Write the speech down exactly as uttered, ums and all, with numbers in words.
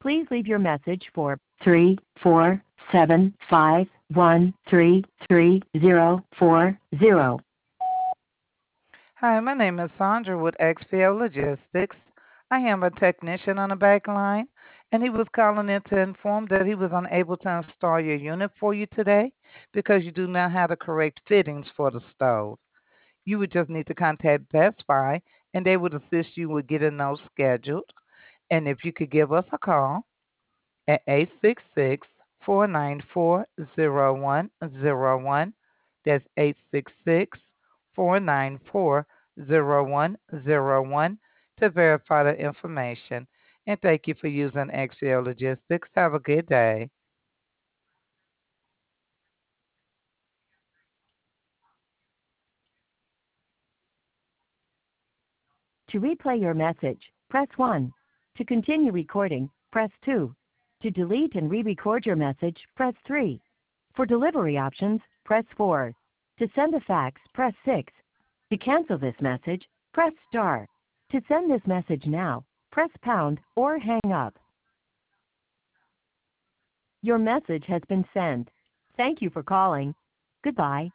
Please leave your message for three four seven five one three three zero four zero. Hi, my name is Sandra with X P O Logistics. I am a technician on the back line, and he was calling in to inform that he was unable to install your unit for you today because you do not have the correct fittings for the stove. You would just need to contact Best Buy, and they would assist you with getting those scheduled. And if you could give us a call at eight six six, four nine four, zero one zero one. That's eight six six, four nine four, zero one zero one to verify the information. And thank you for using X L Logistics. Have a good day. To replay your message, press one. To continue recording, press two. To delete and re-record your message, press three. For delivery options, press four. To send a fax, press six. To cancel this message, press star. To send this message now, press pound or hang up. Your message has been sent. Thank you for calling. Goodbye.